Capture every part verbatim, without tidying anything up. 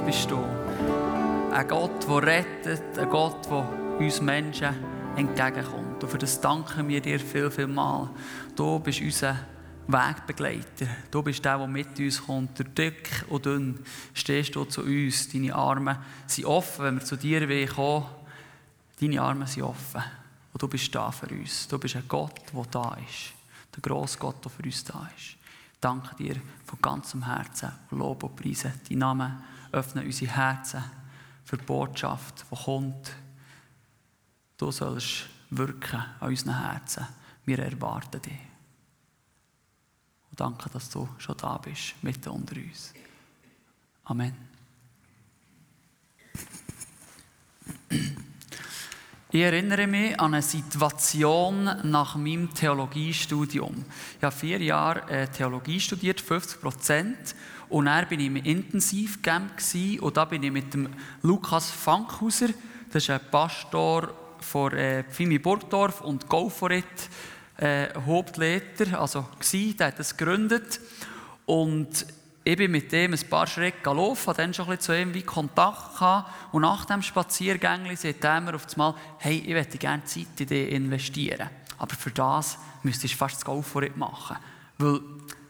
bist du. Ein Gott, der rettet, ein Gott, der uns Menschen entgegenkommt. Und für das danken wir dir viel, viel mal. Du bist unser Wegbegleiter. Du bist der, der mit uns kommt. Durch dick und dünn stehst du zu uns. Deine Arme sind offen, wenn wir zu dir kommen. Deine Arme sind offen. Und du bist da für uns. Du bist ein Gott, der da ist. Der grosse Gott, der für uns da ist. Ich danke dir von ganzem Herzen und Lob und Preise. Dein Name öffne unsere Herzen für die Botschaft, die kommt. Du sollst wirken an unseren Herzen. Wir erwarten dich. Und danke, dass du schon da bist, mitten unter uns. Amen. Ich erinnere mich an eine Situation nach meinem Theologiestudium. Ich habe vier Jahre Theologie studiert, fünfzig Prozent. Und dann war ich im Intensivcamp und da bin ich mit dem Lukas Fankhauser, das ist ein Pastor von äh, Pfimi Burgdorf und Gauforit, äh, Hauptleiter, also gsi, der hat das gegründet. Und ich bin mit dem ein paar Schritte gelaufen, hatte dann schon ein bisschen zu ihm wie Kontakt gehabt. Und nach dem Spaziergängli sagt er mir auf einmal, hey, ich möchte gerne Zeit in dich investieren. Aber für das müsstest du fast das Gauforit machen. Weil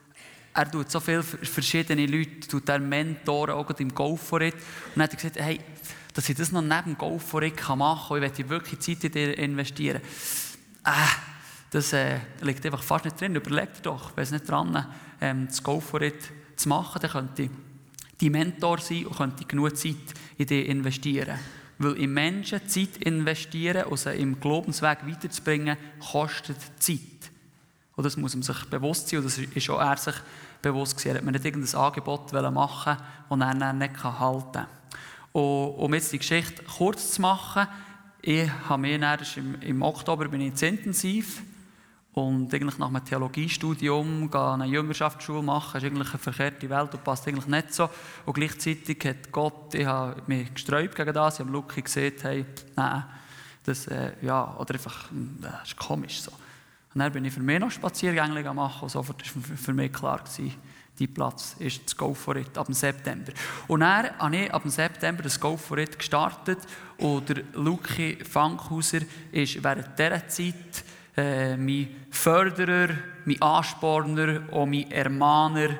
er tut so viele verschiedene Leute, tut er Mentoren auch im Gauforit. Und dann hat er gesagt, hey, dass ich das noch neben dem Gauforit machen kann, ich möchte wirklich Zeit in dich investieren. Äh, das äh, liegt einfach fast nicht drin. Überleg dir doch, wenn es nicht dran ähm, das Gauforit zu machen, dann könnte ich die Mentor sein und könnte genug Zeit in dich investieren. Weil in Menschen Zeit investieren und sie im Glaubensweg weiterzubringen, kostet Zeit. Und das muss man sich bewusst sein und das ist auch er sich bewusst gewesen. Er hat mir nicht irgendein Angebot machen wollen, das er dann nicht halten kann. Und um jetzt die Geschichte kurz zu machen, ich habe mich dann, im, im Oktober bin ich ins Intensiv und eigentlich nach einem Theologiestudium eine Jüngerschaftsschule machen, ist eigentlich eine verkehrte Welt und passt eigentlich nicht so. Und gleichzeitig hat Gott, ich habe mich gesträubt gegen das, ich habe Luki gesehen, hey, nein, das, äh, ja, oder einfach, das ist komisch so. Und dann bin ich für mich noch Spaziergänge machen und sofort war für mich klar gewesen, dein Platz ist das Gauforit ab dem September. Und dann habe ich ab dem September das Gauforit gestartet und der Luki Fankhauser ist während dieser Zeit äh, mein Förderer, mein Ansporner und mein Ermahner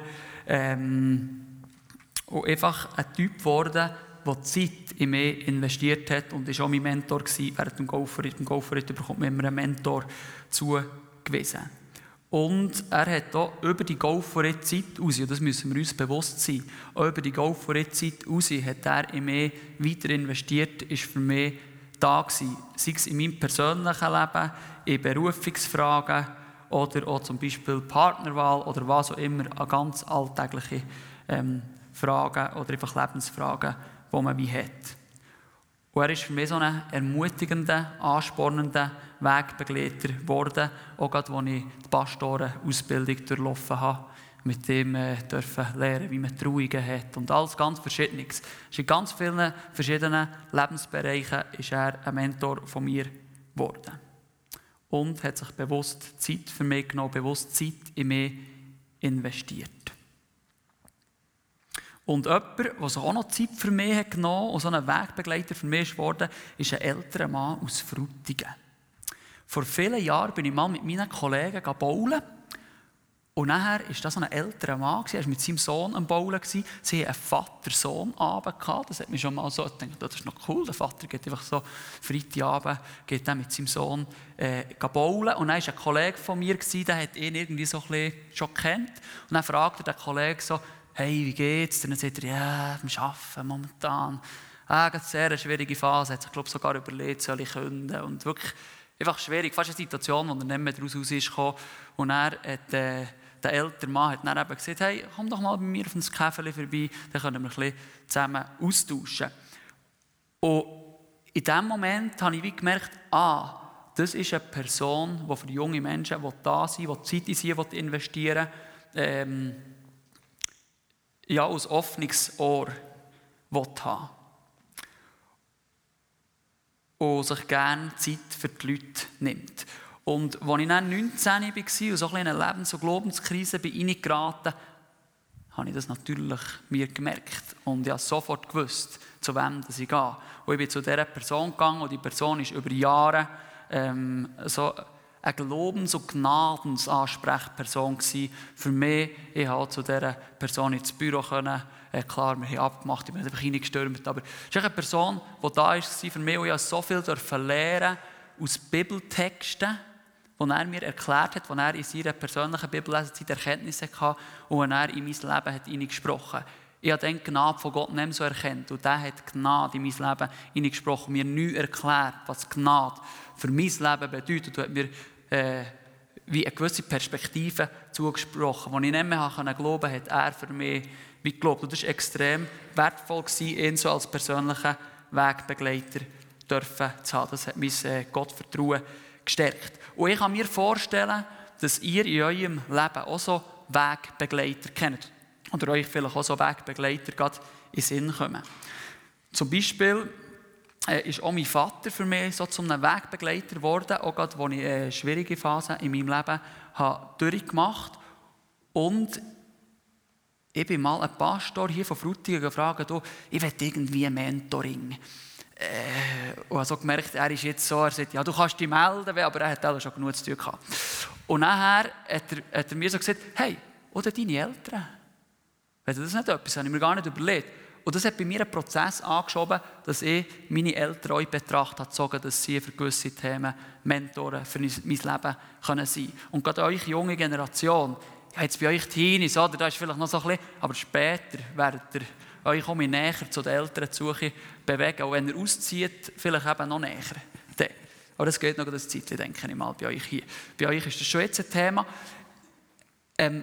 ähm, und einfach ein Typ geworden, der Zeit in mich investiert hat und war auch mein Mentor gewesen während dem Gauforit. Im Gauforit bekommt man immer einen Mentor zugewiesen. Und er hat auch über die Gauforit-Zeit raus, und das müssen wir uns bewusst sein, auch über die Gauforit-Zeit raus hat er in mich weiter investiert, ist für mich da gewesen. Sei es in meinem persönlichen Leben, in Berufungsfragen oder auch zum Beispiel Partnerwahl oder was auch immer, an ganz alltägliche ähm, Fragen oder einfach Lebensfragen, die man wie hat. Und er ist für mich so ein ermutigender, anspornender Wegbegleiter geworden, auch gerade, als ich die Pastorenausbildung durchlaufen habe, mit dem äh, dürfen lernen, wie man Trauungen hat und alles ganz Verschiedenes. In ganz vielen verschiedenen Lebensbereichen ist er ein Mentor von mir geworden. Und hat sich bewusst Zeit für mich genommen, bewusst Zeit in mich investiert. Und jemand, der sich auch noch Zeit für mich hat genommen und so ein Wegbegleiter für mich geworden ist, ein älterer Mann aus Frutigen. Vor vielen Jahren bin ich mal mit meinen Kollegen bowlen. Und nachher war das so ein älterer Mann, er war mit seinem Sohn am Bowlen. Sie hatten einen Vater-Sohn-Abend. Das hat mich schon mal so gedacht, das ist noch cool. Der Vater geht einfach so Freitagabend geht dann mit seinem Sohn äh, bowlen. Und dann war ein Kollege von mir, der hat ihn irgendwie so ein bisschen schon gekannt. Und dann fragte der Kollege so, hey, wie geht's? Und dann sagt er, ja, beim Arbeiten momentan. Ah, eine sehr schwierige Phase. Er hat sich, glaube ich, sogar überlegt, soll ich künden. Und wirklich einfach schwierig. Fast eine Situation, wo er nicht mehr daraus raus ist gekommen. Und er hat, äh, der ältere Mann hat dann eben gesagt, hey, komm doch mal bei mir auf ein Käferchen vorbei, dann können wir ein bisschen zusammen austauschen. Und in diesem Moment habe ich wie gemerkt, ah, das ist eine Person, die für junge Menschen da sein will, die Zeit in sie investieren will, ähm, ja, ein offenes Ohr haben. Und sich gerne Zeit für die Leute nimmt. Und als ich dann neunzehn war und so ein eine Lebens- und Glaubenskrise bin reingeraten, habe ich das natürlich mir gemerkt. Und ich habe sofort gewusst, zu wem dass ich gehe. Und ich bin zu dieser Person gegangen und die Person ist über Jahre ähm, so eine Glaubens- und Gnadensansprechperson gewesen. Für mich, ich konnte zu dieser Person ins Büro können. Äh, klar, wir haben abgemacht, ich bin einfach reingestürmt. Aber es ist eine Person, die da war für mich und ich so viel lernen aus Bibeltexten, die er mir erklärt hat, die er in seiner persönlichen Bibellesezeit Erkenntnisse hatte und die er in mein Leben hat hineingesprochen hat. Ich habe dann die Gnade von Gott nicht mehr so erkannt. Und der hat Gnade in mein Leben hineingesprochen, mir neu erklärt, was Gnade für mein Leben bedeutet. Und hat mir äh, wie eine gewisse Perspektive zugesprochen. Als ich nicht mehr glauben konnte, hat er für mich wie geglaubt. Und das war extrem wertvoll, ihn so als persönlichen Wegbegleiter dürfen zu haben. Das hat mein äh, Gottvertrauen gestärkt. Und ich kann mir vorstellen, dass ihr in eurem Leben auch so Wegbegleiter kennt. Oder euch vielleicht auch so Wegbegleiter gerade in den Sinn kommen. Zum Beispiel äh, ist auch mein Vater für mich so zu einem Wegbegleiter geworden, auch gerade, als ich eine schwierige Phase in meinem Leben habe durchgemacht habe. Und ich bin mal ein Pastor hier von Frutigen gefragt, oh, ich will irgendwie ein Mentoring. Äh, und habe so gemerkt, er ist jetzt so, er sagt, ja, du kannst dich melden, aber er hat auch schon genug zu tun gehabt. Und nachher hat er, hat er mir so gesagt, hey, oder deine Eltern? Wenn das nicht etwas, habe ich mir gar nicht überlegt. Und das hat bei mir einen Prozess angeschoben, dass ich meine Eltern auch in Betracht habe gezogen, dass sie für gewisse Themen Mentoren für mein Leben können sein. Und gerade eure junge Generation, ja, jetzt bei euch Teenies, oder, da ist vielleicht noch so ein bisschen, aber später werdet ihr euch auch näher zu den Eltern zu suchen, bewegen. Und wenn ihr auszieht, vielleicht eben noch näher. Dann. Aber das geht noch das Zeitchen, denke ich mal, bei euch hier. Bei euch ist das schon jetzt ein Thema. Ähm,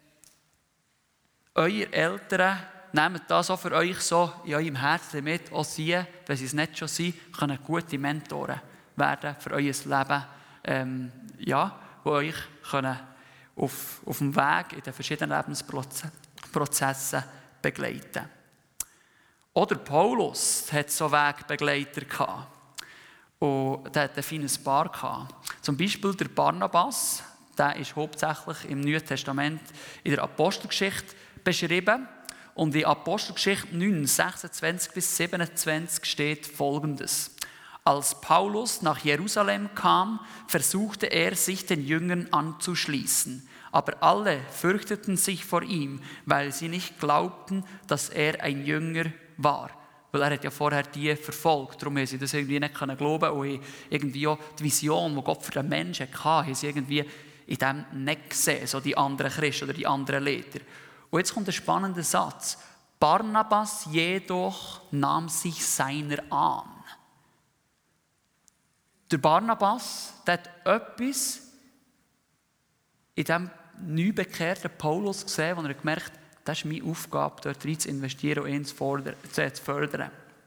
eure Eltern nehmen das auch für euch so in eurem Herzen mit, auch sie, wenn sie es nicht schon sind, können gute Mentoren werden für euer Leben, ähm, ja, die euch können auf, auf dem Weg in den verschiedenen Lebensprozessen begleiten. Oder Paulus hat so Wegbegleiter gehabt. Und der hat ein feines Paar gehabt. Zum Beispiel der Barnabas, der ist hauptsächlich im Neuen Testament in der Apostelgeschichte beschrieben. Und in Apostelgeschichte neun, sechsundzwanzig bis siebenundzwanzig steht Folgendes. Als Paulus nach Jerusalem kam, versuchte er, sich den Jüngern anzuschließen. Aber alle fürchteten sich vor ihm, weil sie nicht glaubten, dass er ein Jünger war. Weil er hat ja vorher die verfolgt. Darum haben sie das irgendwie nicht glauben und irgendwie auch die Vision, die Gott für den Menschen hatte, haben sie irgendwie in dem nicht gesehen, so die anderen Christen oder die anderen Lehrer. Und jetzt kommt ein spannender Satz. Barnabas jedoch nahm sich seiner an. Der Barnabas, der hat etwas in diesem neu bekehrten Paulus gesehen, wo er gemerkt hat, das ist meine Aufgabe, dort rein zu investieren und ihn zu fördern.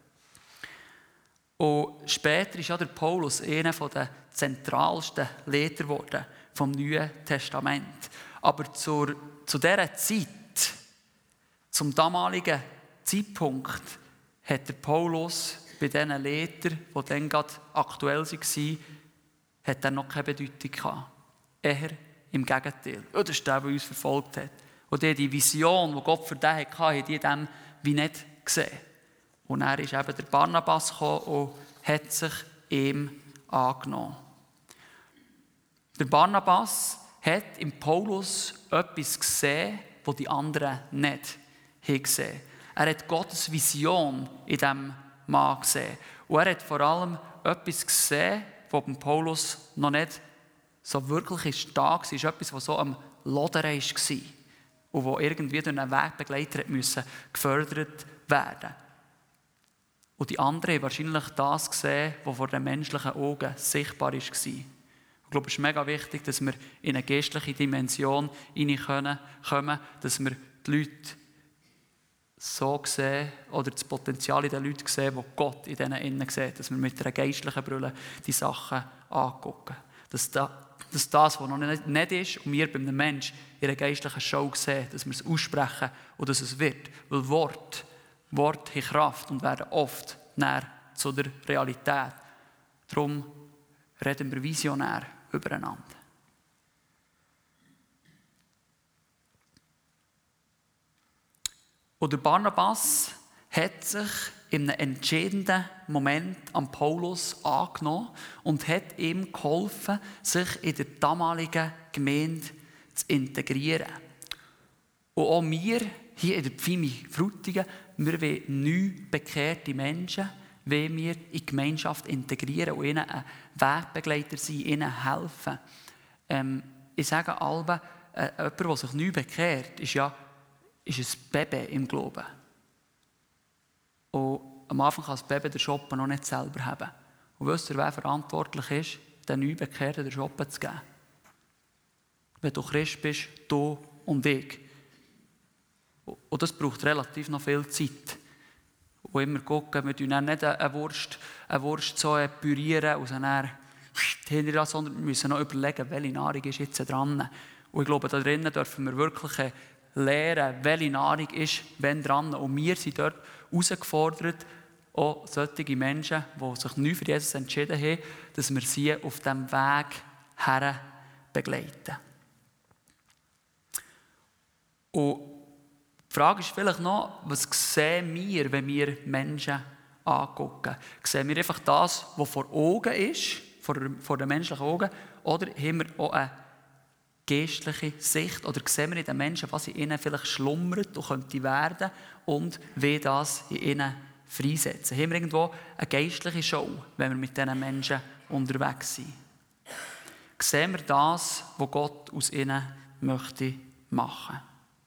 Und später ist ja der Paulus einer der zentralsten Lehrer geworden vom Neuen Testament. Aber zur, zu dieser Zeit, zum damaligen Zeitpunkt, hat der Paulus bei diesen Lehrern, die dann gerade aktuell waren, hat er noch keine Bedeutung gehabt. Eher im Gegenteil. Das ist der, der uns verfolgt hat. Und die, die Vision, die Gott für den hatte, haben die dem wie nicht gesehen. Und er ist eben der Barnabas gekommen und hat sich ihm angenommen. Der Barnabas hat im Paulus etwas gesehen, das die anderen nicht gesehen haben. Er hat Gottes Vision in diesem Mann gesehen. Und er hat vor allem etwas gesehen, das beim Paulus noch nicht so wirklich stark war. Etwas, das so am Lodern war. Und wo irgendwie durch einen Wegbegleiter musste gefördert werden. Und die anderen haben wahrscheinlich das gesehen, was vor den menschlichen Augen sichtbar war. Ich glaube, es ist mega wichtig, dass wir in eine geistliche Dimension hineinkommen, dass wir die Leute so sehen oder das Potenzial in den Leuten sehen, das Gott in denen innen sieht. Dass wir mit einer geistlichen Brille die Sachen angucken. Dass, da, dass das, was noch nicht, nicht ist, und wir bei einem Menschen in einer geistlichen Show sehen, dass wir es aussprechen und dass es wird. Weil Wort, Wort haben Kraft und werden oft näher zu der Realität. Darum reden wir visionär übereinander. Und der Barnabas hat sich in einem entscheidenden Moment an Paulus angenommen und hat ihm geholfen, sich in der damaligen Gemeinde zu integrieren. Und auch wir hier in der Pfimi Frutigen, wir wollen neu bekehrte Menschen, wollen wir in die Gemeinschaft integrieren und ihnen ein Wegbegleiter sein, ihnen helfen. Ähm, ich sage allem, äh, jemand, der sich neu bekehrt, ist ja ist ein Baby im Glauben. Und am Anfang kann das Baby den Schoppen noch nicht selber haben. Und wisst ihr, wer verantwortlich ist, den Neubekehrten den Schoppen zu geben? Wenn du Christ bist, du und ich. Und das braucht relativ noch viel Zeit. Und immer gucken, wir tun dann nicht eine Wurst, eine Wurst so pürieren und dann hinterlassen, sondern wir müssen noch überlegen, welche Nahrung ist jetzt dran. Und ich glaube, da drinnen dürfen wir wirklich lernen, welche Nahrung ist wenn dran. Und wir sind dort herausgefordert, auch solche Menschen, die sich neu für Jesus entschieden haben, dass wir sie auf diesem Weg her begleiten. Und die Frage ist vielleicht noch, was sehen wir, wenn wir Menschen angucken? Sehen wir einfach das, was vor Augen ist, vor, vor den menschlichen Augen, oder haben wir auch eine geistliche Sicht, oder sehen wir in den Menschen, was in ihnen vielleicht schlummert und könnte werden und wie das in ihnen freisetzen? Haben wir irgendwo eine geistliche Show, wenn wir mit diesen Menschen unterwegs sind? Sehen wir das, was Gott aus ihnen möchte machen?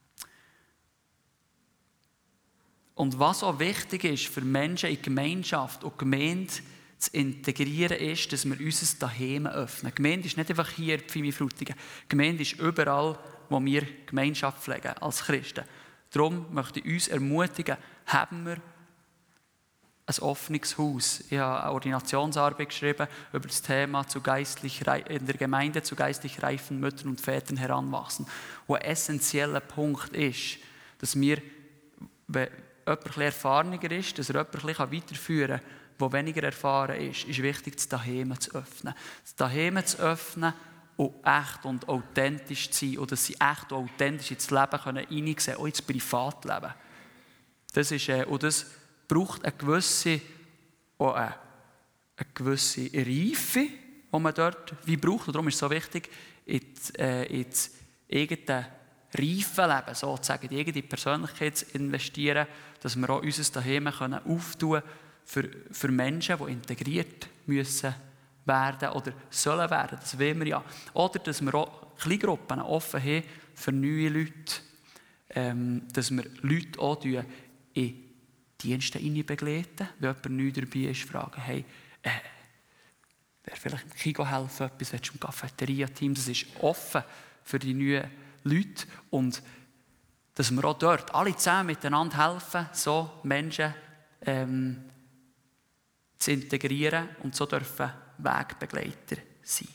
Und was auch wichtig ist für Menschen in Gemeinschaft und Gemeinde zu integrieren, ist, dass wir unser Daheim öffnen. Gemeinde ist nicht einfach hier in Pfimi Frutigen. Gemeinde ist überall, wo wir Gemeinschaft pflegen als Christen. Darum möchte ich uns ermutigen, haben wir ein offenes Haus. Ich habe eine Ordinationsarbeit geschrieben über das Thema zu geistlich, in der Gemeinde zu geistlich reifen Müttern und Vätern heranwachsen. Wo ein essentieller Punkt ist, dass wir, wenn jemand etwas erfahrener ist, dass er jemand weiterführen kann, der weniger erfahren ist, ist wichtig, das Daheim zu öffnen. Das Daheim zu öffnen und echt und authentisch zu sein. Und dass sie echt und authentisch ins Leben hineinsehen können, auch ins Privatleben. Das ist, äh, und das braucht eine gewisse, auch eine, eine gewisse Reife, die man dort wie braucht. Und darum ist es so wichtig, ins, äh, ins eigene Reifenleben, sozusagen, die eigene Persönlichkeit zu investieren, dass wir auch unser Daheim auftun können für, für Menschen, die integriert müssen werden oder sollen werden. Das wollen wir ja. Oder dass wir auch Kleingruppen offen haben für neue Leute. Ähm, dass wir Leute auch in Dienste begleiten. Wenn jemand neu dabei ist, fragen, hey, äh, wer vielleicht im Kino helfen, etwas willst du im Cafeteria-Team? Das ist offen für die neuen Leute. Und dass wir auch dort alle zusammen miteinander helfen, so Menschen ähm, zu integrieren und so dürfen Wegbegleiter sein.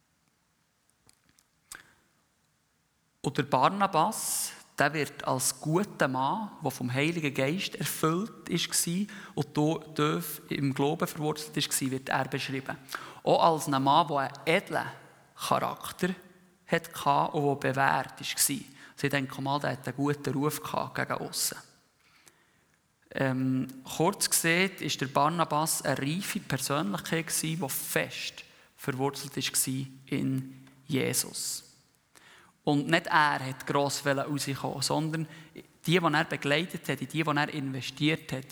Und der Barnabas, der wird als guter Mann, der vom Heiligen Geist erfüllt war und tief im Glauben verwurzelt war, wird er beschrieben. Auch als ein Mann, der einen edlen Charakter hatte und der bewährt war. Also ich denke mal, der hatte einen guten Ruf gegen aussen. Ähm, kurz gesagt war der Barnabas eine reife Persönlichkeit, die fest verwurzelt war in Jesus. Und nicht er hat gross rauskommen, sondern die, die er begleitet hat, die, die er investiert hat,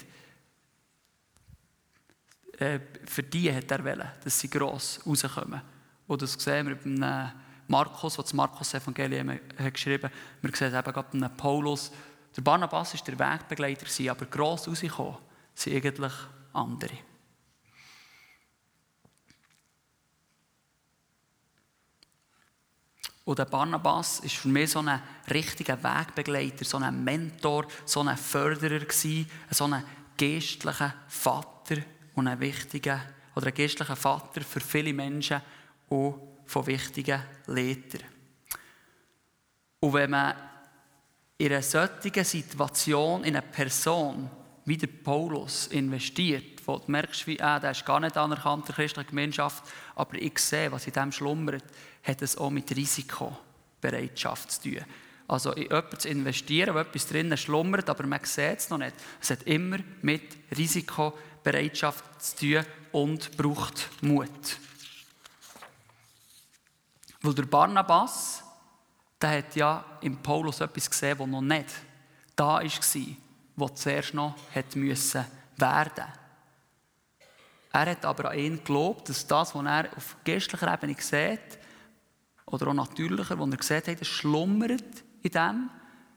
äh, für die hat er wollen, dass sie gross rauskommen. Und das sehen wir beim Markus, der das Markus-Evangelium geschrieben hat. Wir sehen es eben gerade beim Paulus. Der Barnabas war der Wegbegleiter, aber gross rausgekommen sind eigentlich andere. Und der Barnabas war für mich so ein richtiger Wegbegleiter, so ein Mentor, so ein Förderer, so ein geistlicher Vater und ein wichtiger, oder ein geistlicher Vater für viele Menschen und von wichtigen Leitern. Und wenn man in einer solchen Situation, in eine Person wie der Paulus investiert, wo du merkst, wie, ah, der ist gar nicht anerkannt in der christlichen Gemeinschaft, aber ich sehe, was in dem schlummert, hat es auch mit Risikobereitschaft zu tun. Also in jemanden zu investieren, wo etwas drinnen schlummert, aber man sieht es noch nicht. Es hat immer mit Risikobereitschaft zu tun und braucht Mut. Weil der Barnabas, der hat ja im Paulus etwas gesehen, das noch nicht da war, was zuerst noch hätte müssen werden. Er hat aber an ihn geglaubt, dass das, was er auf geistlicher Ebene sieht, oder auch natürlicher, was er gesehen hat, das schlummert in dem.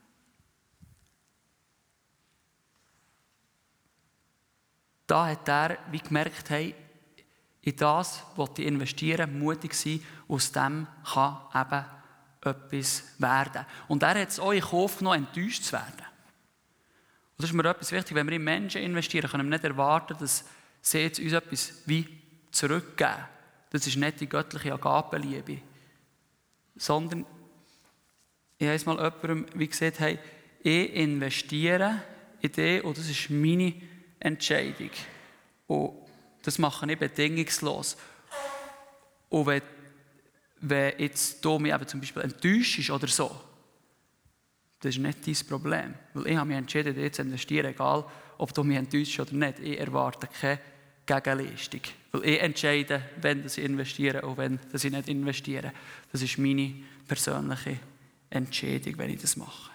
Da hat er wie gemerkt, hey, in das, was ich investieren, mutig sein, aus dem kann eben etwas werden. Und er hat es auch in Kauf genommen, enttäuscht zu werden. Und das ist mir etwas wichtig, wenn wir in Menschen investieren, können wir nicht erwarten, dass sie jetzt uns etwas wie zurückgeben. Das ist nicht die göttliche Agapenliebe. Sondern, ich habe es mal jemandem wie gesagt, hey, ich investiere in dich und das ist meine Entscheidung. Und das mache ich bedingungslos. Und wenn, wenn jetzt du mich eben zum Beispiel enttäuschst oder so, das ist nicht dein Problem. Weil ich habe mich entschieden, dich zu investieren, egal ob du mich enttäuschst oder nicht. Ich erwarte keine Gegenleistung. Weil ich entscheide, wenn ich investiere und wenn ich nicht investiere. Das ist meine persönliche Entscheidung, wenn ich das mache.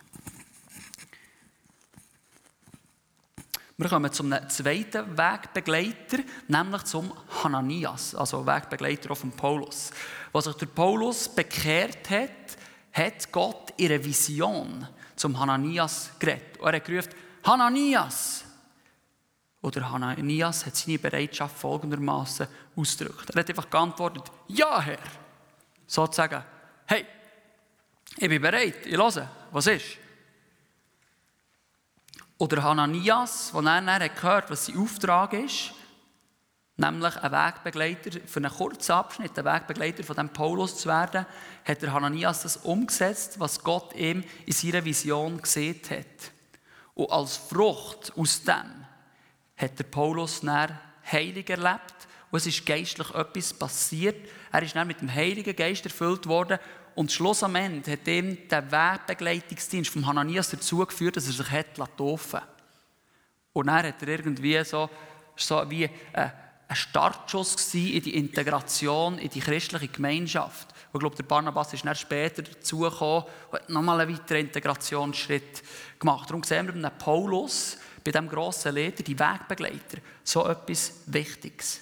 Wir kommen zum zweiten Wegbegleiter, nämlich zum Hananias, also Wegbegleiter von Paulus. Als sich der Paulus bekehrt hat, hat Gott in einer Vision zum Hananias geredet. Und er hat gerufen, Hananias! Oder Hananias hat seine Bereitschaft folgendermaßen ausgedrückt. Er hat einfach geantwortet, ja Herr. Sozusagen, hey, ich bin bereit, ich höre, was ist? Oder Hananias, als er dann gehört, was sein Auftrag ist, nämlich ein Wegbegleiter für einen kurzen Abschnitt, ein Wegbegleiter von dem Paulus zu werden, hat der Hananias das umgesetzt, was Gott ihm in seiner Vision gesehen hat. Und als Frucht aus dem hat der Paulus dann heilig erlebt und es ist geistlich etwas passiert. Er ist dann mit dem Heiligen Geist erfüllt worden und Schluss am Ende hat ihm der Wegbegleitungsdienst von Hananias dazu geführt, dass er sich hat taufen lassen. Und dann hat er irgendwie so, so wie ein Startschuss in die Integration, in die christliche Gemeinschaft. Und ich glaube, der Barnabas ist dann später dazugekommen und hat nochmal einen weiteren Integrationsschritt gemacht. Darum sehen wir bei einem Paulus, bei diesem grossen Leiter, die Wegbegleiter, so etwas Wichtiges.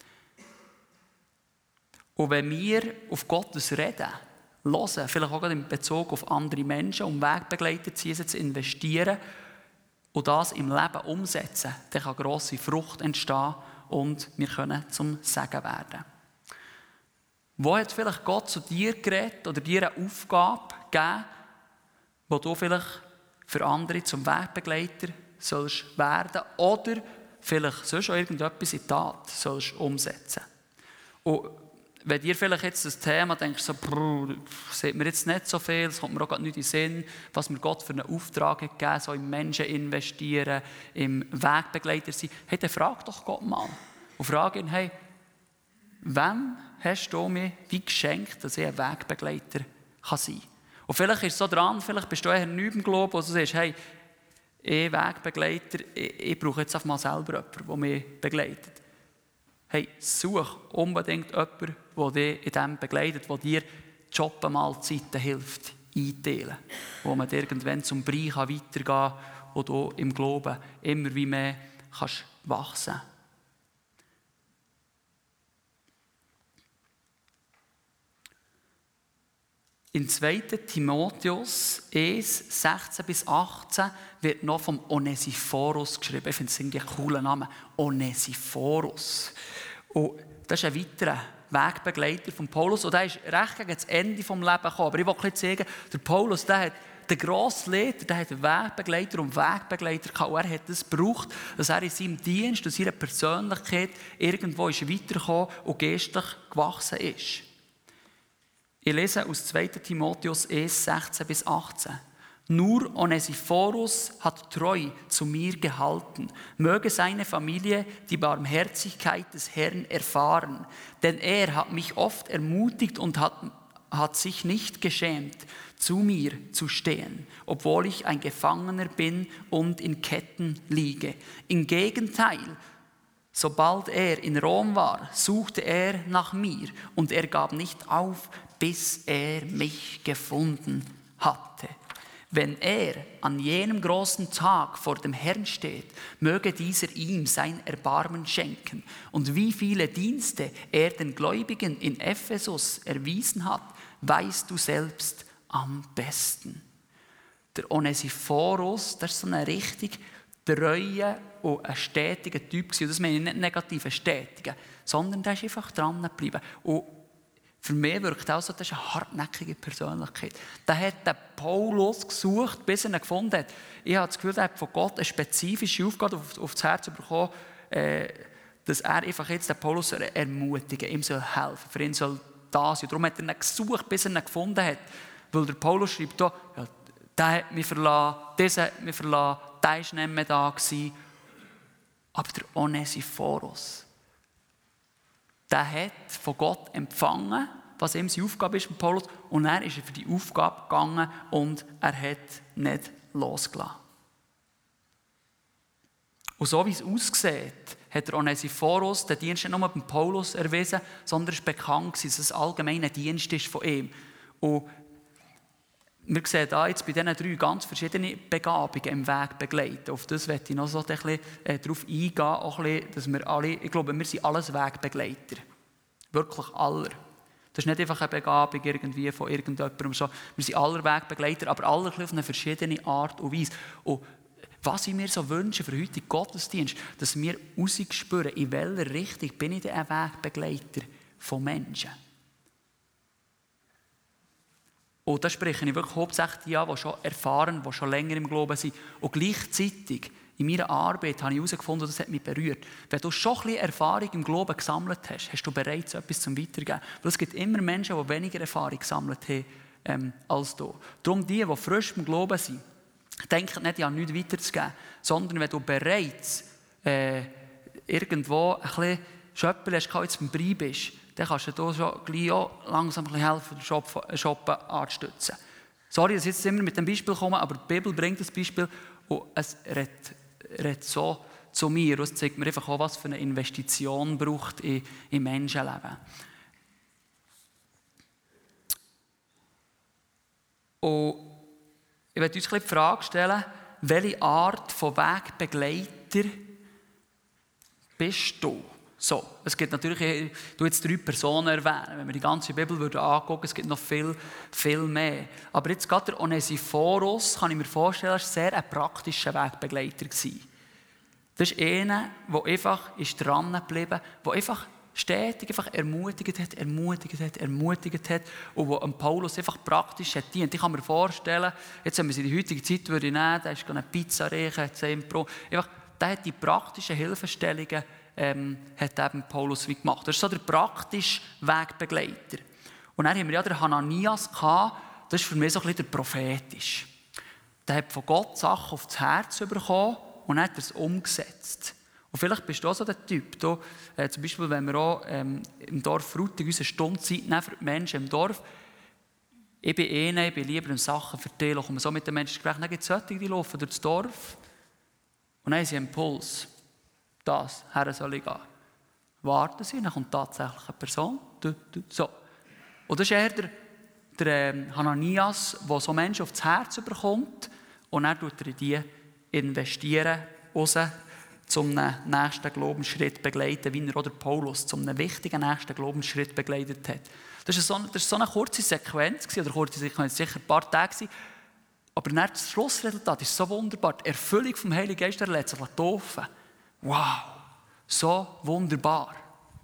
Und wenn wir auf Gottes Reden hören, vielleicht auch in Bezug auf andere Menschen, um Wegbegleiter zu investieren und das im Leben umsetzen, dann kann grosse Frucht entstehen und wir können zum Segen werden. Wo hat vielleicht Gott zu dir geredet oder dir eine Aufgabe gegeben, wo du vielleicht für andere zum Wegbegleiter sollst werden oder vielleicht sonst auch irgendetwas in die Tat sollst umsetzen. Und wenn dir vielleicht jetzt das Thema denkst, so, brr, sieht mir jetzt nicht so viel, es kommt mir auch gerade nicht in den Sinn, was mir Gott für einen Auftrag hat gegeben, so im Menschen investieren, im Wegbegleiter sein, hey, dann frag doch Gott mal. Und frag ihn, hey, wem hast du mir wie geschenkt, dass ich ein Wegbegleiter kann sein kann? Und vielleicht ist es so dran, vielleicht bist du eher nicht im Glauben, wo du sagst, hey, ich Wegbegleiter, ich, ich brauche jetzt einfach mal selber jemanden, der mich begleitet. Hey, such unbedingt jemanden, der dich in dem begleitet, der dir die Jobmahlzeiten hilft, einteilen. Wo man irgendwann zum Brei weitergehen kann, wo du im Glauben immer wie mehr kannst wachsen kannst. In zweiten Timotheus eins, sechzehn bis achtzehn wird noch vom Onesiphorus geschrieben. Ich finde es irgendwie ein cooler Name. Onesiphorus. Und das ist ein weiterer Wegbegleiter von Paulus. Und der ist recht gegen das Ende des Lebens gekommen. Aber ich will nicht sagen, der Paulus, der hat den grossen Leiter, der hat einen Wegbegleiter und Wegbegleiter gehabt. Und er hat es gebraucht, dass er in seinem Dienst, in seiner Persönlichkeit irgendwo ist weitergekommen und geistlich gewachsen ist. Ich lese aus zweiten Timotheus eins, sechzehn bis achtzehn. Nur Onesiphorus hat treu zu mir gehalten. Möge seine Familie die Barmherzigkeit des Herrn erfahren. Denn er hat mich oft ermutigt und hat, hat sich nicht geschämt, zu mir zu stehen, obwohl ich ein Gefangener bin und in Ketten liege. Im Gegenteil, sobald er in Rom war, suchte er nach mir und er gab nicht auf, bis er mich gefunden hatte. Wenn er an jenem großen Tag vor dem Herrn steht, möge dieser ihm sein Erbarmen schenken. Und wie viele Dienste er den Gläubigen in Ephesus erwiesen hat, weißt du selbst am besten. Der Onesiphorus, das ist so ein richtig treuer und ein stetiger Typ gewesen. Und das meine ich nicht negativ, ein stetiger, sondern der ist einfach dran geblieben. Und für mich wirkt auch so, das ist eine hartnäckige Persönlichkeit. Der hat den Paulus gesucht, bis er ihn gefunden hat. Ich habe das Gefühl, er hat von Gott eine spezifische Aufgabe auf, auf das Herz bekommen, äh, dass er einfach jetzt den Paulus ermutigen soll, ihm soll helfen, für ihn soll da sein. Darum hat er ihn gesucht, bis er ihn gefunden hat. Weil der Paulus schreibt hier, ja, der hat mich verlassen, dieser hat mich verlassen, der war nicht mehr da gewesen. Aber der Onesiphorus, der hat von Gott empfangen, was ihm seine Aufgabe ist, von Paulus, und er ist für die Aufgabe gegangen und er hat nicht losgelassen. Und so wie es aussieht, hat der Onesiphorus den Dienst nicht nur beim Paulus erwiesen, sondern es ist bekannt, dass es ein allgemeiner Dienst ist von ihm. Und wir sehen da jetzt bei diesen drei ganz verschiedene Begabungen im Weg begleiten. Auf das möchte ich noch so ein bisschen äh, darauf eingehen, auch ein bisschen, dass wir alle, ich glaube, wir sind alles Wegbegleiter. Wirklich aller. Das ist nicht einfach eine Begabung irgendwie von irgendjemandem. So. Wir sind aller Wegbegleiter, aber alle auf eine verschiedene Art und Weise. Und was ich mir so wünsche für heute Gottesdienst, dass wir rausspüren, in welcher Richtung bin ich denn ein Wegbegleiter von Menschen. Und da spreche ich wirklich hauptsächlich die an, die schon erfahren, die schon länger im Glauben sind. Und gleichzeitig, in meiner Arbeit habe ich herausgefunden, das hat mich berührt. Wenn du schon ein bisschen Erfahrung im Glauben gesammelt hast, hast du bereits etwas zum Weitergeben. Weil es gibt immer Menschen, die weniger Erfahrung gesammelt haben ähm, als du. Darum die, die frisch im Glauben sind, denken nicht, ich habe nichts weiterzugeben, sondern wenn du bereits äh, irgendwo ein bisschen Schöppel hast, jetzt beim Brei bist, dann kannst du dir schon gleich auch langsam ein bisschen helfen, den Shoppen, Shoppen anzustützen. Sorry, dass ich jetzt immer mit dem Beispiel komme, aber die Bibel bringt das Beispiel und es redet, redet so zu mir. Und es zeigt mir einfach auch, was für eine Investition braucht in, in Menschenleben. Und ich möchte uns die Frage stellen, welche Art von Wegbegleiter bist du? So, es gibt natürlich, ich tue jetzt drei Personen erwähnen, wenn wir die ganze Bibel würden angucken, es gibt noch viel, viel mehr. Aber jetzt gerade der Onesiphorus, kann ich mir vorstellen, war sehr ein praktischer Wegbegleiter. Das ist einer, der einfach ist dran geblieben, der einfach stetig einfach ermutigt hat, ermutigt hat, ermutigt hat und wo Paulus einfach praktisch hat dient. Ich kann mir vorstellen, jetzt wenn wir es in die heutige Zeit würde nehmen, der ist eine Pizza reichen, zehn Pro, einfach, der hat die praktischen Hilfestellungen Ähm, hat eben Paulus wie gemacht. Das ist so der praktische Wegbegleiter. Und dann haben wir ja den Hananias gehabt, das ist für mich so ein bisschen der prophetisch. Der hat von Gott Sachen auf das Herz bekommen und hat es umgesetzt. Und vielleicht bist du auch so der Typ. Du, äh, zum Beispiel, wenn wir auch ähm, im Dorf Frutig unsere Stunde Zeit nehmen für die Menschen im Dorf. Ich bin einer, ich bin lieber in Sachen verteilen, komme so mit den Menschen sprechen. Dann gibt es solche, die laufen durch das Dorf und dann haben sie einen Impuls. Das, her soll ich gehen. Warten Sie, dann kommt tatsächlich eine Person. So. Und das ist eher der, der Hananias, der so Menschen auf das Herz bekommt und dann tut er in die investieren, raus, zum nächsten Glaubensschritt begleiten, wie er oder Paulus zum einem wichtigen nächsten Glaubensschritt begleitet hat. Das war so, das ist so eine kurze Sequenz, oder kurze Sequenz, sicher ein paar Tage, aber dann das Schlussresultat ist so wunderbar. Die Erfüllung vom Heiligen Geist, der lässt sich taufen. Wow, so wunderbar.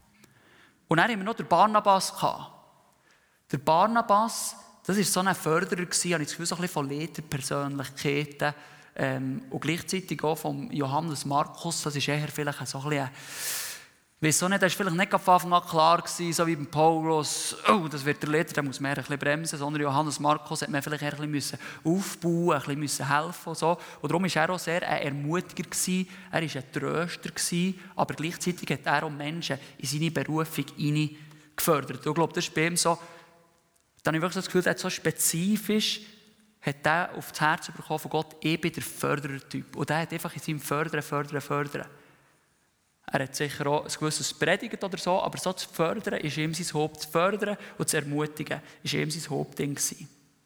Und dann haben wir noch den Barnabas gehabt. Der Barnabas, das war so ein Förderer, habe ich das Gefühl, so ein bisschen von Leiterpersönlichkeiten ähm, und gleichzeitig auch von Johannes Markus. Das ist eher vielleicht so ein bisschen, ich weiss auch nicht, das war vielleicht nicht von Anfang an klar gewesen, so wie beim Paulus, oh, das wird der Leiter, da muss man ein bisschen bremsen, sondern Johannes Markus hat man vielleicht eher ein bisschen aufbauen, ein bisschen helfen und so. Und darum war er auch sehr ein Ermutiger gewesen, er war ein Tröster gewesen, aber gleichzeitig hat er auch Menschen in seine Berufung hinein gefördert. Und ich glaube, das ist bei ihm so, Dann habe ich wirklich so das Gefühl, er hat so spezifisch hat er auf das Herz bekommen von Gott, ich bin der Förderertyp. Und er hat einfach in seinem Fördern, Fördern, Fördern. Er hat sicher auch ein gewisses Predigt oder so, aber so zu fördern ist ihm sein Haupt. Zu fördern und zu ermutigen ist ihm sein Hauptding gewesen.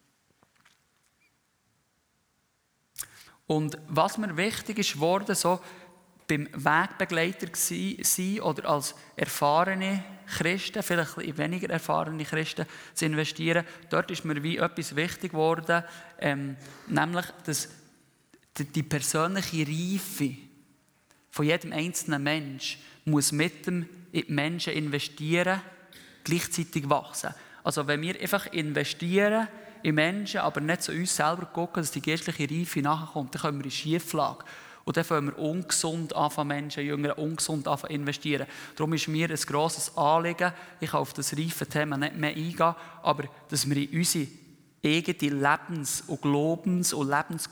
Und was mir wichtig ist geworden, so beim Wegbegleiter sein oder als erfahrene Christen, vielleicht ein weniger erfahrene Christen zu investieren, dort ist mir wie etwas wichtig geworden, ähm, nämlich, dass die, die persönliche Reife von jedem einzelnen Mensch muss mit dem in die Menschen investieren, gleichzeitig wachsen. Also wenn wir einfach investieren in Menschen, aber nicht zu uns selber gucken, dass die geistliche Reife nachkommt, dann kommen wir in Schieflage. Und dann fangen wir ungesund anfangen, Menschen, Jünger, ungesund anfangen investieren. Darum ist mir ein grosses Anliegen, ich kann auf das reife Thema nicht mehr eingehen, aber dass wir in unsere eigene Lebens- und Glaubens- und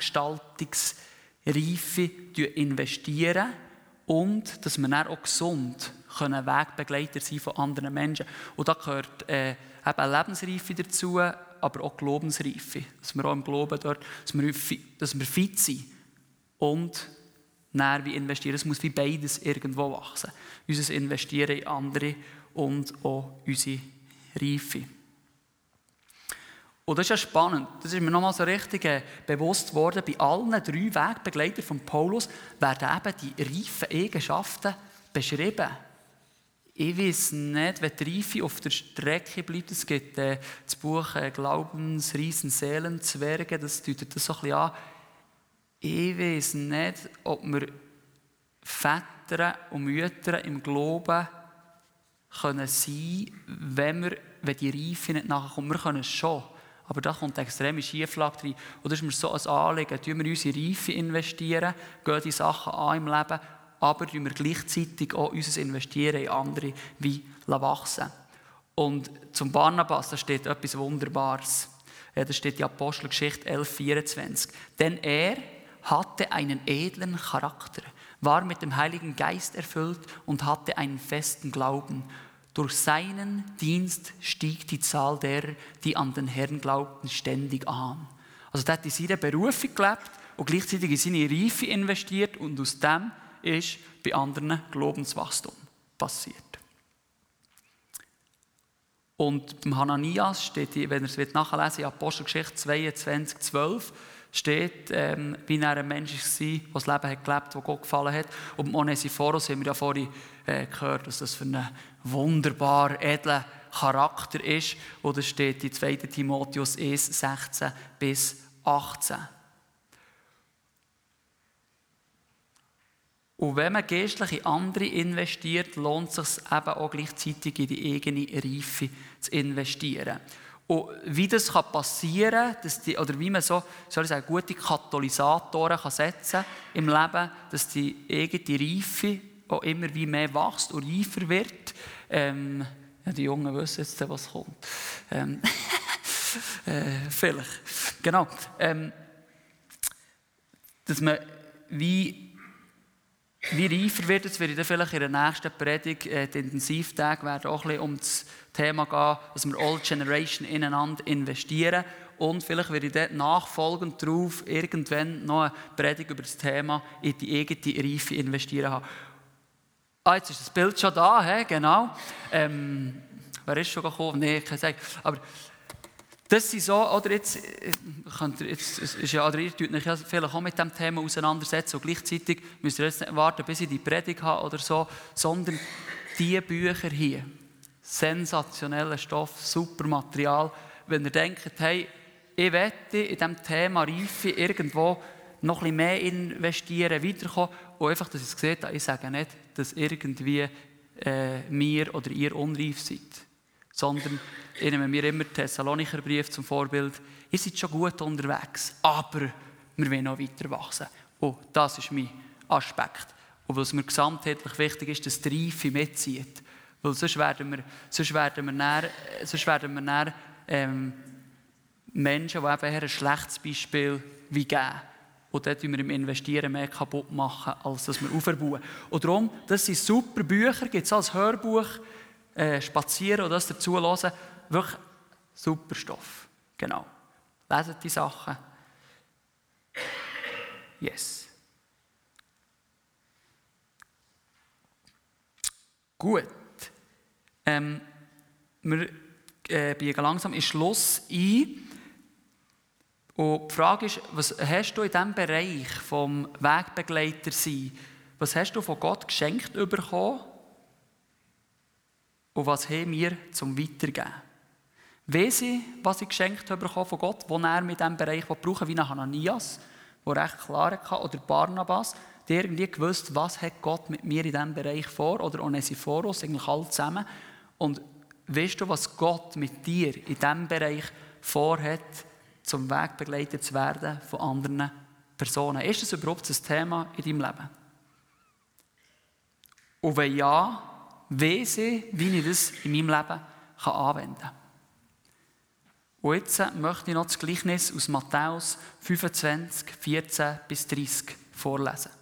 Lebensgestaltungsreife investieren und dass wir dann auch gesund können Wegbegleiter sein von anderen Menschen. Und da gehört äh, eben Lebensreife dazu, aber auch Glaubensreife. Dass wir auch im Glauben dort, dass wir, dass wir fit sind und dann wie investieren. Es muss wie beides irgendwo wachsen. Unser Investieren in andere und auch unsere Reife. Und das ist ja spannend. Das ist mir nochmal so richtig äh, bewusst geworden. Bei allen drei Wegbegleitern von Paulus werden eben die reifen Eigenschaften beschrieben. Ich weiß nicht, wenn die Reife auf der Strecke bleibt. Es gibt äh, das Buch äh, «Glaubens, Riesen, Seelen, Zwerge». Das deutet das so ein bisschen an. Ich weiß nicht, ob wir Väter und Mütter im Glauben können sein können, wenn, wir, wenn die Reife nicht nachkommt. Wir können es schon, aber da kommt eine extreme Schieflage rein. Und das ist mir so ein Anliegen. Tun wir unsere Reife investieren, gehen die Sachen an im Leben, aber tun wir gleichzeitig auch unser Investieren in andere wie wachsen. Und zum Barnabas, da steht etwas Wunderbares. Ja, da steht die Apostelgeschichte elf vierundzwanzig. Denn er hatte einen edlen Charakter, war mit dem Heiligen Geist erfüllt und hatte einen festen Glauben. Durch seinen Dienst stieg die Zahl derer, die an den Herrn glaubten, ständig an. Also er hat in seiner Berufung gelebt und gleichzeitig in seine Reife investiert und aus dem ist bei anderen Glaubenswachstum passiert. Und beim Hananias steht, wenn ihr es nachlesen in Apostelgeschichte zweiundzwanzig zwölf, steht, ähm, wie er ein Mensch war, der das Leben hat gelebt, das Gott gefallen hat. Und im Onesiphorus haben wir ja vorhin äh, gehört, dass das für einen wunderbar edlen Charakter ist. Und das steht in zweiter Timotheus eins sechzehn bis achtzehn. Und wenn man geistlich in andere investiert, lohnt es sich eben auch gleichzeitig in die eigene Reife zu investieren. Und wie das passieren kann, dass die, oder wie man so, soll ich sagen, gute Katalysatoren kann setzen kann im Leben, dass die eigene Reife auch immer wie mehr wächst und reifer wird. Ähm, ja, die Jungen wissen jetzt, was kommt. Ähm, äh, vielleicht. Genau. Ähm, dass man wie Wie reifer wird, das werde ich dann vielleicht in der nächsten Predigt, äh, die Intensivtage werden auch ein bisschen um das Thema gehen, dass wir Old Generation ineinander investieren. Und vielleicht werde ich dann nachfolgend darauf irgendwann noch eine Predigt über das Thema in die eigene Reife investieren haben. Ah, jetzt ist das Bild schon da, he? Genau. Ähm, wer ist schon gekommen? Nein, ich kann sagen. Aber das sind so, oder jetzt, könnt ihr, jetzt ist ja, oder ihr tut euch ja vielleicht auch mit diesem Thema auseinandersetzen und gleichzeitig müsst ihr jetzt nicht warten, bis ich die Predigt habe oder so, sondern diese Bücher hier, sensationeller Stoff, super Material, wenn ihr denkt, hey, ich möchte in diesem Thema Reife irgendwo noch ein bisschen mehr investieren, weiterkommen und einfach, dass ich es gesehen habe, ich sage nicht, dass irgendwie äh, mir oder ihr unreif seid, sondern ich nehme mir immer den Thessalonicher Brief zum Vorbild. Ihr seid schon gut unterwegs, aber wir wollen noch weiter wachsen. Und das ist mein Aspekt. Und was mir gesamtheitlich wichtig ist, dass die Reife mitzieht. Weil sonst werden wir, sonst werden wir dann, sonst werden wir dann ähm, Menschen, die eben ein schlechtes Beispiel wie geben. Und dort tun wir im Investieren mehr kaputt machen, als dass wir aufbauen. Und darum, das sind super Bücher, gibt es als Hörbuch, äh, spazieren und das dazu hören. Wirklich Superstoff. Genau. Leset die Sachen. Yes. Gut. Ähm, wir äh, biegen langsam in Schluss ein. Und die Frage ist, was hast du in diesem Bereich vom Wegbegleiter sein? Was hast du von Gott geschenkt bekommen? Und was haben wir zum Weitergeben? Weiss ich, was ich geschenkt habe von Gott, wo er mit diesem Bereich brauchen wie nach Hananias, der recht klar hatte, oder Barnabas, die irgendwie gewusst, was hat Gott mit mir in diesem Bereich vor, oder Onesiphorus, eigentlich alle zusammen. Und weißt du, was Gott mit dir in diesem Bereich vorhat, zum Wegbegleiter zu werden von anderen Personen? Ist das überhaupt ein Thema in deinem Leben? Und wenn ja, weiss ich, wie ich das in meinem Leben anwenden kann. Und jetzt möchte ich noch das Gleichnis aus Matthäus fünfundzwanzig, vierzehn bis dreißig vorlesen.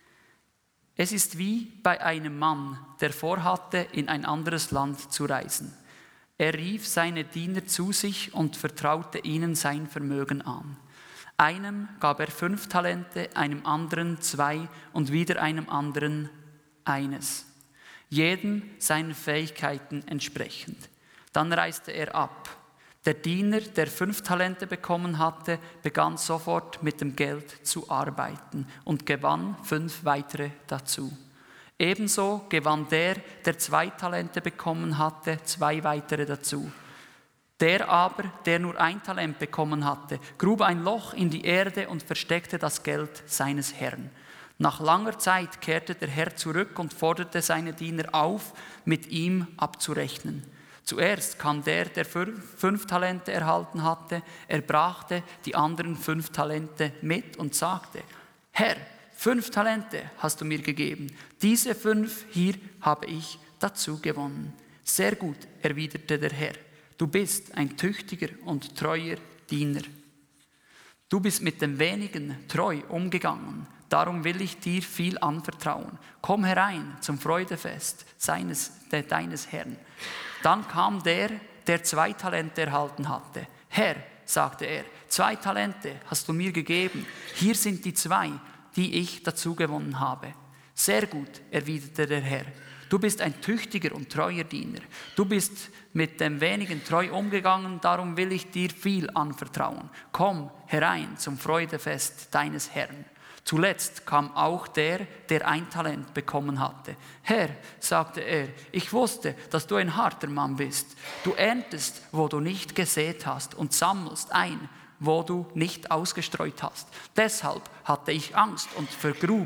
Es ist wie bei einem Mann, der vorhatte, in ein anderes Land zu reisen. Er rief seine Diener zu sich und vertraute ihnen sein Vermögen an. Einem gab er fünf Talente, einem anderen zwei und wieder einem anderen eines. Jedem seinen Fähigkeiten entsprechend. Dann reiste er ab. Der Diener, der fünf Talente bekommen hatte, begann sofort mit dem Geld zu arbeiten und gewann fünf weitere dazu. Ebenso gewann der, der zwei Talente bekommen hatte, zwei weitere dazu. Der aber, der nur ein Talent bekommen hatte, grub ein Loch in die Erde und versteckte das Geld seines Herrn. Nach langer Zeit kehrte der Herr zurück und forderte seine Diener auf, mit ihm abzurechnen. Zuerst kam der, der fünf Talente erhalten hatte, er brachte die anderen fünf Talente mit und sagte, Herr, fünf Talente hast du mir gegeben, diese fünf hier habe ich dazu gewonnen. Sehr gut, erwiderte der Herr, du bist ein tüchtiger und treuer Diener. Du bist mit dem Wenigen treu umgegangen, darum will ich dir viel anvertrauen. Komm herein zum Freudefest seines, de, deines Herrn. Dann kam der, der zwei Talente erhalten hatte. Herr, sagte er, zwei Talente hast du mir gegeben. Hier sind die zwei, die ich dazu gewonnen habe. Sehr gut, erwiderte der Herr. Du bist ein tüchtiger und treuer Diener. Du bist mit dem Wenigen treu umgegangen, darum will ich dir viel anvertrauen. Komm herein zum Freudefest deines Herrn. Zuletzt kam auch der, der ein Talent bekommen hatte. Herr, sagte er, ich wusste, dass du ein harter Mann bist. Du erntest, wo du nicht gesät hast und sammelst ein, wo du nicht ausgestreut hast. Deshalb hatte ich Angst und vergrub,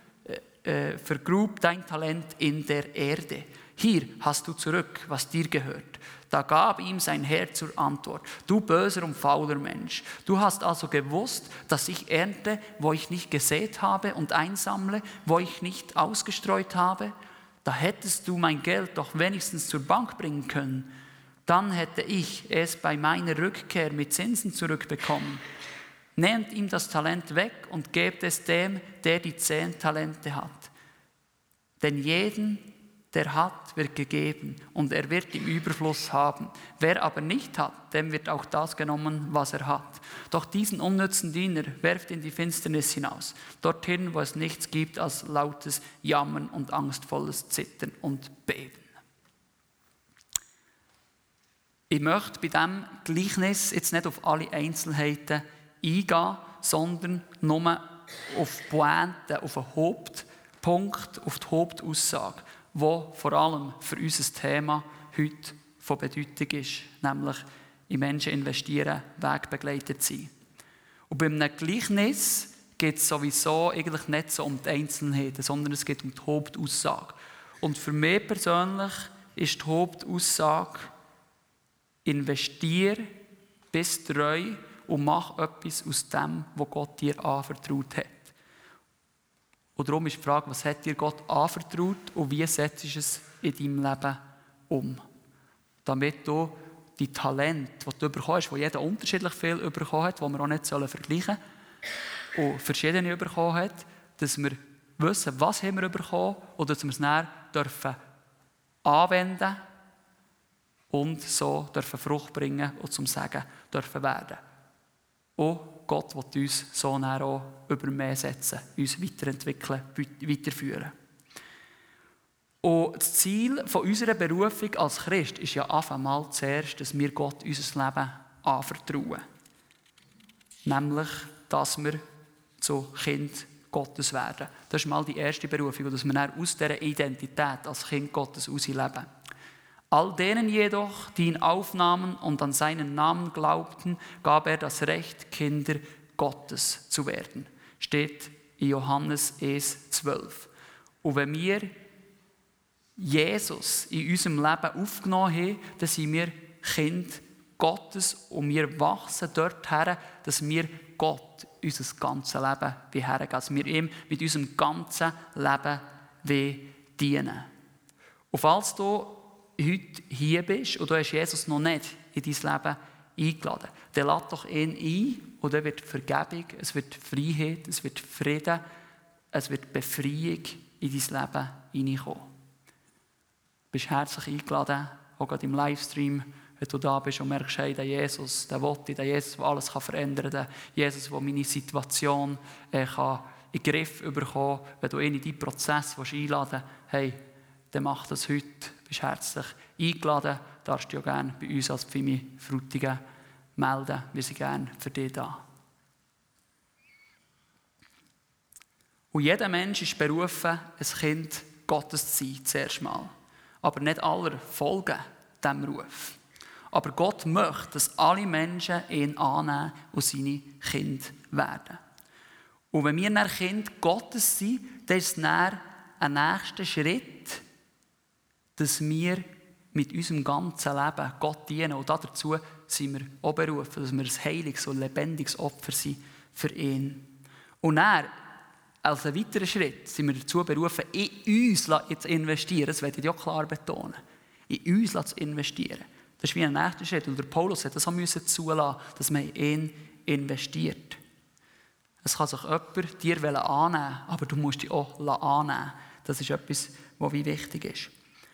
äh, vergrub dein Talent in der Erde. Hier hast du zurück, was dir gehört. Da gab ihm sein Herr zur Antwort, du böser und fauler Mensch, du hast also gewusst, dass ich ernte, wo ich nicht gesät habe und einsammle, wo ich nicht ausgestreut habe? Da hättest du mein Geld doch wenigstens zur Bank bringen können. Dann hätte ich es bei meiner Rückkehr mit Zinsen zurückbekommen. Nehmt ihm das Talent weg und gebt es dem, der die zehn Talente hat. Denn jeden, der hat, wird gegeben und er wird im Überfluss haben. Wer aber nicht hat, dem wird auch das genommen, was er hat. Doch diesen unnützen Diener werft in die Finsternis hinaus, dorthin, wo es nichts gibt als lautes Jammern und angstvolles Zittern und Beben. Ich möchte bei diesem Gleichnis jetzt nicht auf alle Einzelheiten eingehen, sondern nur auf die Pointe, auf den Hauptpunkt, auf die Hauptaussage, wo vor allem für unser Thema heute von Bedeutung ist, nämlich in Menschen investieren, wegbegleitet sein. Und bei einem Gleichnis geht es sowieso eigentlich nicht so um die Einzelheiten, sondern es geht um die Hauptaussage. Und für mich persönlich ist die Hauptaussage, investiere, bist treu und mach etwas aus dem, was Gott dir anvertraut hat. Und darum ist die Frage, was hat dir Gott anvertraut und wie setzt du es in deinem Leben um? Damit du die Talente, die du bekommen hast, die jeder unterschiedlich viel bekommen hat, die wir auch nicht vergleichen sollen, und verschiedene bekommen hat, dass wir wissen, was haben wir bekommen und dass wir es dann dürfen anwenden und so dürfen Frucht bringen und zum Segen dürfen werden. Und Gott will uns so näher auch über mehr setzen, uns weiterentwickeln, weiterführen. Und das Ziel von unserer Berufung als Christ ist ja einfach mal zuerst, dass wir Gott unser Leben anvertrauen. Nämlich, dass wir zu Kind Gottes werden. Das ist mal die erste Berufung, dass wir dann aus dieser Identität als Kind Gottes ausleben. All denen jedoch, die ihn aufnahmen und an seinen Namen glaubten, gab er das Recht, Kinder Gottes zu werden. Steht in Johannes eins zwölf. Und wenn wir Jesus in unserem Leben aufgenommen haben, dann sind wir Kind Gottes und wir wachsen dorthin, dass wir Gott unser ganzes Leben hergeben, dass wir ihm mit unserem ganzen Leben dienen. Und falls du heute hier bist und du hast Jesus noch nicht in dein Leben eingeladen, dann lad doch ihn ein und dann wird Vergebung, es wird Freiheit, es wird Frieden, es wird Befreiung in dein Leben hineinkommen. Du bist herzlich eingeladen, auch gerade im Livestream, wenn du da bist und merkst, hey, der Jesus, der will, der Jesus, der alles verändern kann, der Jesus, der meine Situation äh, kann in den Griff bekommen kann, wenn du ihn in deinen Prozess einladen willst, hey, dann mach das heute. Du bist herzlich eingeladen, darfst du ja gerne bei uns als Pfimi Frutigen melden. Wir sind gerne für dich da. Und jeder Mensch ist berufen, ein Kind Gottes zu sein, zuerst mal. Aber nicht alle folgen diesem Ruf. Aber Gott möchte, dass alle Menschen ihn annehmen und seine Kinder werden. Und wenn wir dann Kind Gottes sind, dann ist es dann ein nächster Schritt, dass wir mit unserem ganzen Leben Gott dienen. Und dazu sind wir auch berufen, dass wir ein heiliges und lebendiges Opfer sind für ihn. Und dann, als ein weiterer Schritt, sind wir dazu berufen, in uns zu investieren. Das möchte ich auch klar betonen. In uns zu investieren. Das ist wie ein nächster Schritt. Und der Paulus hat das auch zulassen, dass man in ihn investiert. Es kann sich jemand dir annehmen, aber du musst dich auch annehmen. Das ist etwas, was wie wichtig ist.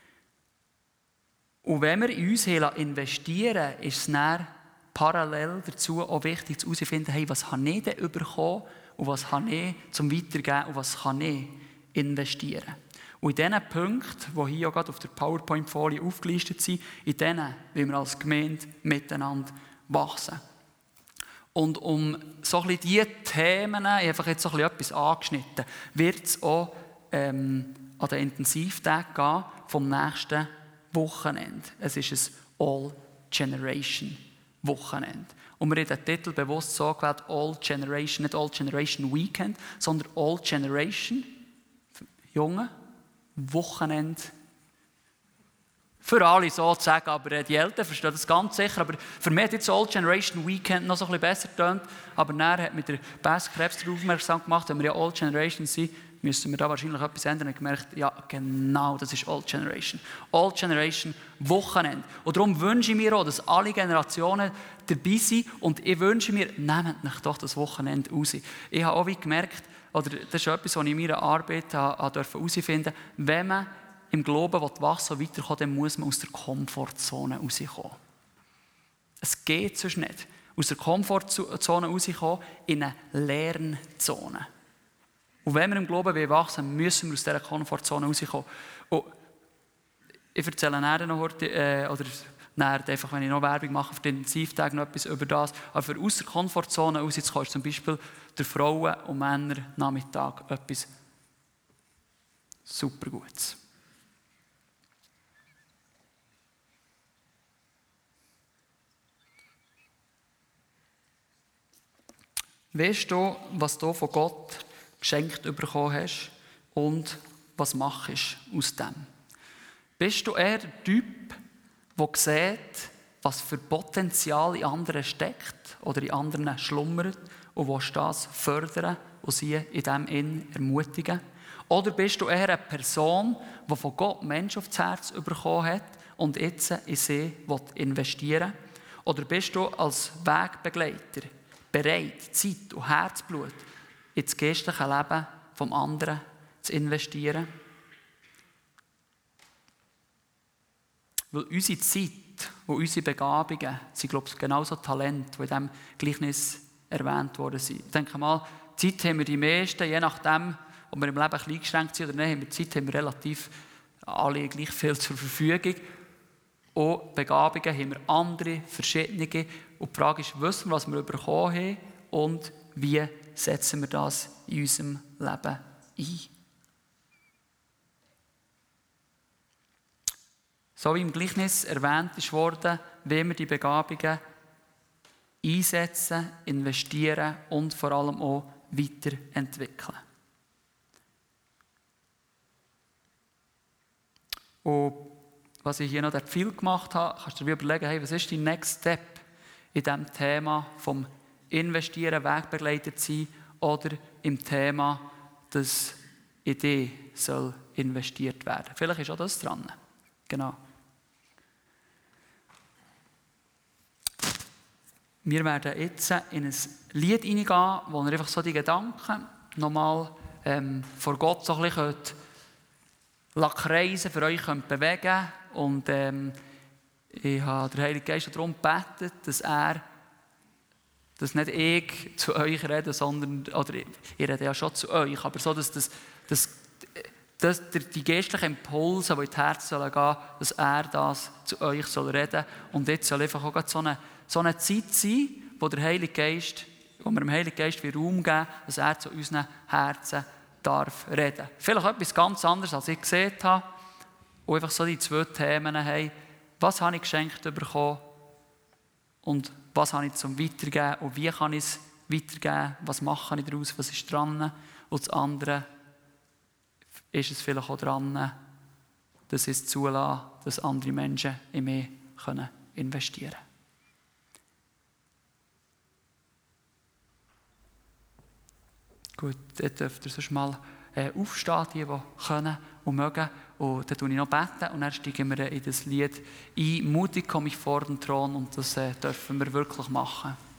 Und wenn wir in uns investieren, ist es dann parallel dazu auch wichtig zu herausfinden, hey, was habe ich denn bekommen und was habe ich zum Weitergeben und was kann ich investieren. Und in diesen Punkten, die hier auch gerade auf der PowerPoint-Folie aufgelistet sind, in denen wollen wir als Gemeinde miteinander wachsen. Und um so ein bisschen diese Themen, einfach jetzt so ein bisschen etwas angeschnitten, wird es auch ähm, an den Intensivtagen gehen vom nächsten Wochenende. Es ist ein All-Generation-Wochenende. Und wir haben den Titel bewusst so gewählt, All-Generation, nicht All-Generation Weekend, sondern All-Generation, Junge, Wochenende. Für alle sozusagen, aber die Eltern verstehen das ganz sicher. Aber für mich hat jetzt All-Generation Weekend noch so ein bisschen besser getönt. Aber dann hat mir der Bas Krebs darauf aufmerksam gemacht, wenn wir ja All-Generation sind, müssen wir da wahrscheinlich etwas ändern. Und ich gemerkt, ja genau, das ist All-Generation. All-Generation Wochenende. Und darum wünsche ich mir auch, dass alle Generationen dabei sind. Und ich wünsche mir, nehmt euch doch das Wochenende raus. Ich habe auch wie gemerkt, oder das ist etwas, was ich in meiner Arbeit herausfinden durfte, wenn man im Glauben wachsen und weiterkommen, dann muss man aus der Komfortzone rauskommen. Es geht sonst nicht. Aus der Komfortzone rauskommen in eine Lernzone. Und wenn wir im Glauben wachsen, müssen wir aus dieser Komfortzone rauskommen. Und ich erzähle nachher noch heute, äh, oder nachher einfach, wenn ich noch Werbung mache, auf den Intensivtagen noch etwas über das. Aber für aus der Komfortzone rauszukommen, ist zum Beispiel der Frauen- und Männer-Nachmittag etwas super Gutes. Weißt du, was du von Gott geschenkt bekommen hast und was machst du aus dem? Bist du eher der Typ, der sieht, was für Potenzial in anderen steckt oder in anderen schlummert und willst das fördern und sie in diesem Inn ermutigen? Oder bist du eher eine Person, die von Gott Menschen aufs Herz bekommen hat und jetzt in sie investieren will? Oder bist du als Wegbegleiter bereit, Zeit und Herzblut in das geistliche Leben des anderen zu investieren? Weil unsere Zeit und unsere Begabungen sind, glaube ich, genauso Talente, die in diesem Gleichnis erwähnt worden sind. Ich denke mal, Zeit haben wir die meisten, je nachdem, ob wir im Leben ein bisschen eingeschränkt sind oder nicht, haben wir Zeit haben wir relativ alle gleich viel zur Verfügung. Und Begabungen haben wir andere, verschiedene. Und die Frage ist, wissen wir, was wir bekommen haben und wie setzen wir das in unserem Leben ein? So wie im Gleichnis erwähnt ist worden, wie wir die Begabungen einsetzen, investieren und vor allem auch weiterentwickeln. Und was ich hier noch viel gemacht habe, kannst du dir überlegen, hey, was ist dein Next Step in diesem Thema vom Investieren, Wegbegleiter sein oder im Thema, dass in dich soll investiert werden. Vielleicht ist auch das dran. Genau. Wir werden jetzt in ein Lied hineingehen, wo ihr einfach so die Gedanken nochmal ähm, vor Gott so ein bisschen kreisen, für euch könnt bewegen. Und ähm, ich habe den Heiligen Geist darum gebeten, dass er, dass nicht ich zu euch rede, sondern, oder ich, ich rede ja schon zu euch, aber so, dass, dass, dass, dass die geistlichen Impulse, die in die Herzen gehen sollen, dass er das zu euch soll reden. Und jetzt soll einfach auch so eine, so eine Zeit sein, wo der Heilige Geist, wo wir dem Heiligen Geist Raum geben, dass er zu unseren Herzen darf reden. Vielleicht etwas ganz anderes, als ich gesehen habe. Und einfach so die zwei Themen haben. Was habe ich geschenkt bekommen? Und was habe ich zum Weitergeben? Und wie kann ich es weitergeben? Was mache ich daraus? Was ist dran? Und das andere ist es vielleicht auch dran, dass ich es zulasse, dass andere Menschen in mich investieren können. Gut, dann dürft ihr sonst mal äh, aufstehen, die, die können und mögen. Und dann bete ich noch beten und dann steigen wir in das Lied ein. Mutig komme ich vor den Thron und das äh, dürfen wir wirklich machen.